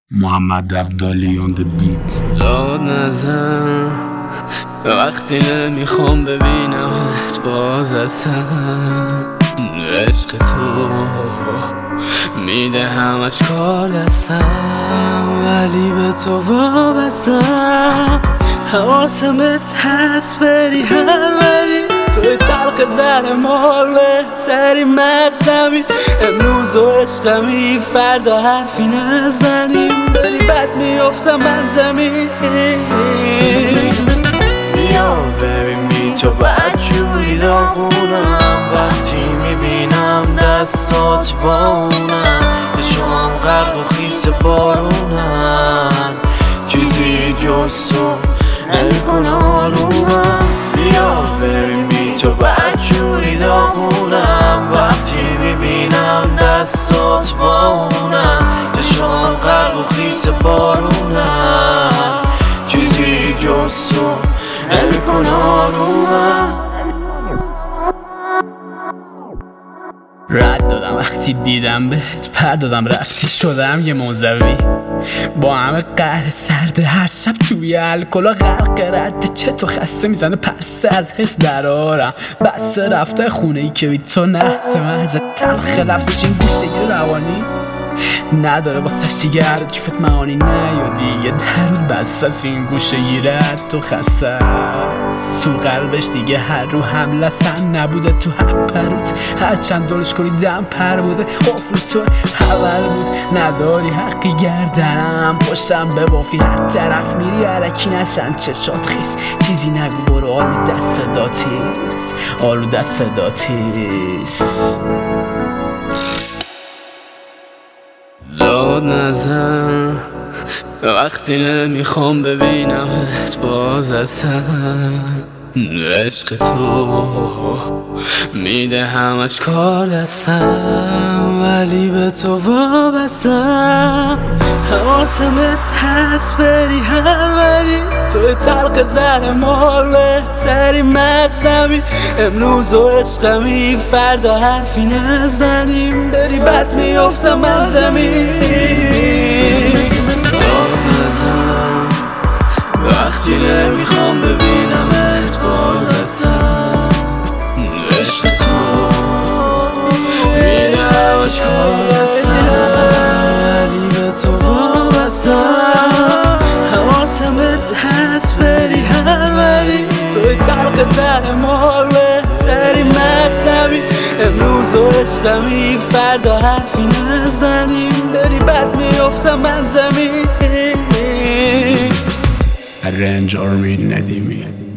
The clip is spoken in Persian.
محمد عبدالی on the beat. داد نزن وقتی نمیخوام ببینمت باز اصلا عشق تو میده همش کار دستم ولی به تو وابستم حواسمت هست بری ولی توی تلق زر مال بهتری مذهبی امروز و عشقمی فردا حرفی نزنیم بری بد میافتم من زمین بیا ببین بی تو بدجوری داغونم وقتی میبینم دستات با اونم که شما غرق و خیس بارونم چیزی جز تو نمیکنه حالونم بیا ببین بی تو بدجوری داغونم وقتی میبینم دستات با اونم چشام غرق و خیس بارونم چیزی جز تو نمیکنه حالونم رد دادم وقتی دیدم بهت پر دادم رفتی شدم یه موزوی با همه قهر سرد هر شب توی الکلا غرق رد چتو خسته میزنه پرسه از حس درارم بسته رفته خونه ای که بی تو نحسه محض تلخ لفظش این گوشه روانی نداره واسه دیگه هر کیفت معانی یا دیگه درود بس از این گوشه گیرد تو خسته تو قلبش دیگه هر رو حمله سن نبوده تو هر پروت هر چند دلش کنی دم پر بوده قفل تو حول بود نداری حقی گردنم پشتم به بافی هر طرف میری علکی نشن چشات خیس چیزی نگو برو آلو دست داتیست آلو دست داتیست داد نزن وقتی نمیخوام ببینمت باز اصلا عشق تو میده همش کار دستم ولی به تو وابستم حواسمت هست بری ولی توی تلق زر مال بهتری مذهبی امروز و عشقمی فردا حرفی نزنیم بری بد میافتم من زمین وقتی نمیخوام ببینمت باز اصلا عشق تو میده همش کار دستم ولی به تو وابستم حواسمت هست بری ولی توی تلق زر مال بهتری مذهبی امروز و عشقمی فردا حرفی نزنیم بری بد میافتم من زمین رنج آرمین ندیمی